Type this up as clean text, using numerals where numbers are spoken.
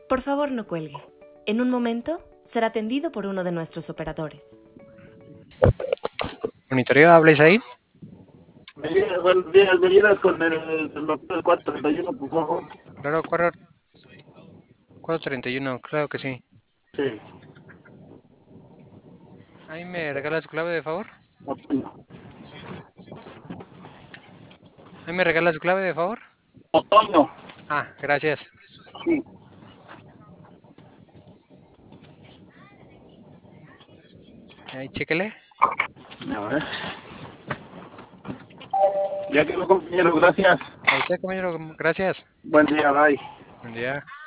Por favor, no cuelgue. En un momento será atendido por uno de nuestros operadores. ¿Monitoreo habláis ahí? Buenos días, me llenas con el doctor 431, por favor. Claro, 431, claro que sí. Sí, ¿Ahí me regalas su clave, de favor? Otoño. ¿Ahí me regalas su clave, de favor? Otoño. Ah, gracias. Sí. Ahí, chéquele. A ver. Ya quedó, compañero, gracias. A usted, compañero, gracias. Buen día, bye. Buen día.